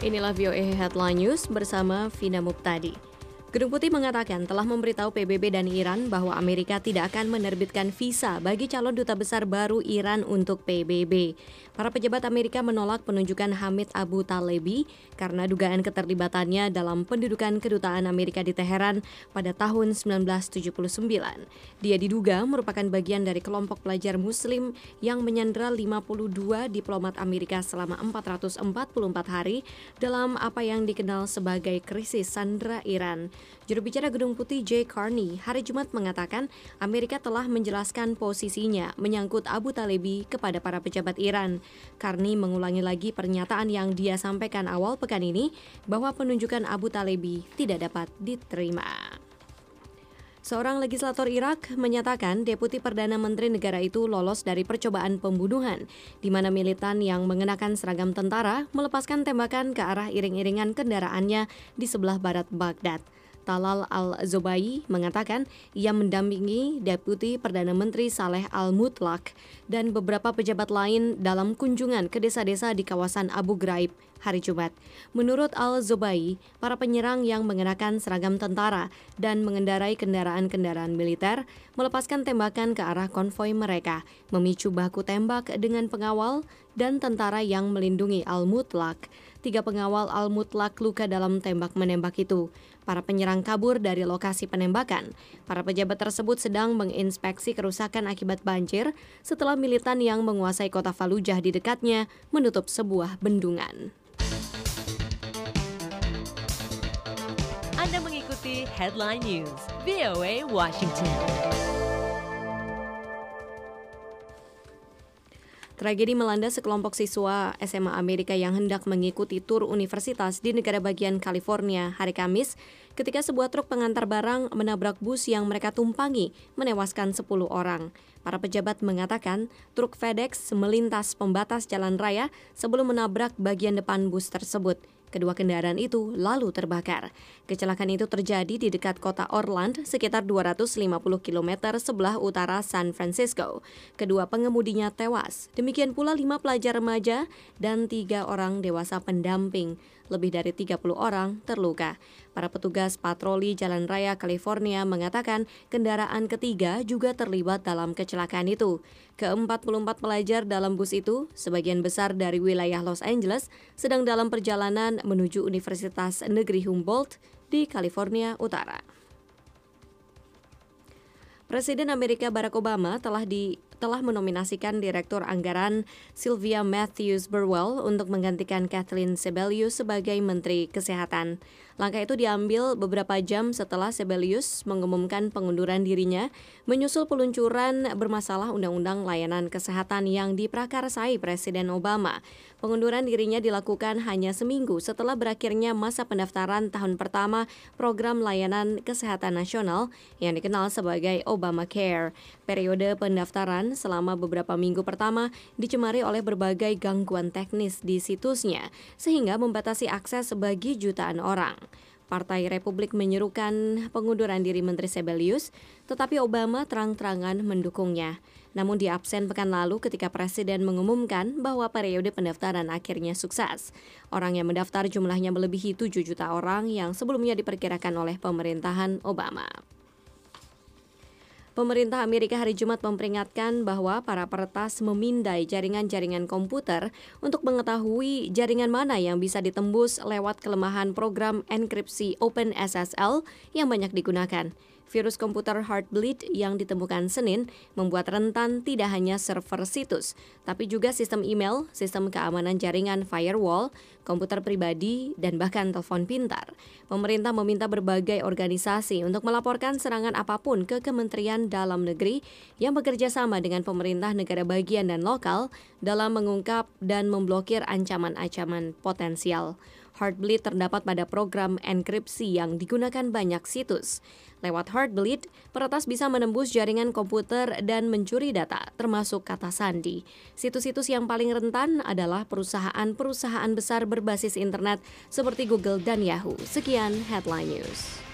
Inilah VOA Headline News bersama Vina Muptadi. Gedung Putih mengatakan telah memberitahu PBB dan Iran bahwa Amerika tidak akan menerbitkan visa bagi calon duta besar baru Iran untuk PBB. Para pejabat Amerika menolak penunjukan Hamid Abu Talebi karena dugaan keterlibatannya dalam pendudukan kedutaan Amerika di Teheran pada tahun 1979. Dia diduga merupakan bagian dari kelompok pelajar Muslim yang menyandera 52 diplomat Amerika selama 444 hari dalam apa yang dikenal sebagai krisis sandera Iran. Juru bicara Gedung Putih Jay Carney hari Jumat mengatakan Amerika telah menjelaskan posisinya menyangkut Abu Talebi kepada para pejabat Iran. Carney mengulangi lagi pernyataan yang dia sampaikan awal pekan ini bahwa penunjukan Abu Talebi tidak dapat diterima. Seorang legislator Irak menyatakan Deputi Perdana Menteri negara itu lolos dari percobaan pembunuhan, di mana militan yang mengenakan seragam tentara melepaskan tembakan ke arah iring-iringan kendaraannya di sebelah barat Baghdad. Talal Al-Zobai mengatakan ia mendampingi Deputi Perdana Menteri Saleh Al-Mutlaq dan beberapa pejabat lain dalam kunjungan ke desa-desa di kawasan Abu Ghraib hari Jumat. Menurut Al-Zobai, para penyerang yang mengenakan seragam tentara dan mengendarai kendaraan-kendaraan militer melepaskan tembakan ke arah konvoi mereka, memicu baku tembak dengan pengawal dan tentara yang melindungi Al-Mutlaq. 3 pengawal Al-Mutlaq luka dalam tembak-menembak itu. Para penyerang kabur dari lokasi penembakan. Para pejabat tersebut sedang menginspeksi kerusakan akibat banjir setelah militan yang menguasai kota Fallujah di dekatnya menutup sebuah bendungan. Anda mengikuti Headline News, VOA Washington. Tragedi melanda sekelompok siswa SMA Amerika yang hendak mengikuti tur universitas di negara bagian California hari Kamis ketika sebuah truk pengantar barang menabrak bus yang mereka tumpangi, menewaskan 10 orang. Para pejabat mengatakan truk FedEx melintas pembatas jalan raya sebelum menabrak bagian depan bus tersebut. Kedua kendaraan itu lalu terbakar. Kecelakaan itu terjadi di dekat kota Orland, sekitar 250 km sebelah utara San Francisco. Kedua pengemudinya tewas. Demikian pula 5 pelajar remaja dan 3 orang dewasa pendamping. Lebih dari 30 orang terluka. Para petugas patroli Jalan Raya California mengatakan kendaraan ketiga juga terlibat dalam kecelakaan itu. Ke-44 pelajar dalam bus itu, sebagian besar dari wilayah Los Angeles, sedang dalam perjalanan menuju Universitas Negeri Humboldt di California Utara. Presiden Amerika Barack Obama telah menominasikan Direktur Anggaran Sylvia Matthews Burwell untuk menggantikan Kathleen Sebelius sebagai Menteri Kesehatan. Langkah itu diambil beberapa jam setelah Sebelius mengumumkan pengunduran dirinya menyusul peluncuran bermasalah Undang-Undang Layanan Kesehatan yang diprakarsai Presiden Obama. Pengunduran dirinya dilakukan hanya seminggu setelah berakhirnya masa pendaftaran tahun pertama program layanan kesehatan nasional yang dikenal sebagai Obamacare. Periode pendaftaran selama beberapa minggu pertama dicemari oleh berbagai gangguan teknis di situsnya, sehingga membatasi akses bagi jutaan orang. Partai Republik menyerukan pengunduran diri Menteri Sebelius, tetapi Obama terang-terangan mendukungnya. Namun dia absen pekan lalu ketika Presiden mengumumkan bahwa periode pendaftaran akhirnya sukses. Orang yang mendaftar jumlahnya melebihi 7 juta orang yang sebelumnya diperkirakan oleh pemerintahan Obama. Pemerintah Amerika hari Jumat memperingatkan bahwa para peretas memindai jaringan-jaringan komputer untuk mengetahui jaringan mana yang bisa ditembus lewat kelemahan program enkripsi OpenSSL yang banyak digunakan. Virus komputer Heartbleed yang ditemukan Senin membuat rentan tidak hanya server situs, tapi juga sistem email, sistem keamanan jaringan firewall, komputer pribadi, dan bahkan telepon pintar. Pemerintah meminta berbagai organisasi untuk melaporkan serangan apapun ke Kementerian Dalam Negeri yang bekerja sama dengan pemerintah negara bagian dan lokal dalam mengungkap dan memblokir ancaman-ancaman potensial. Heartbleed terdapat pada program enkripsi yang digunakan banyak situs. Lewat Heartbleed, peretas bisa menembus jaringan komputer dan mencuri data, termasuk kata sandi. Situs-situs yang paling rentan adalah perusahaan-perusahaan besar berbasis internet seperti Google dan Yahoo. Sekian Headline News.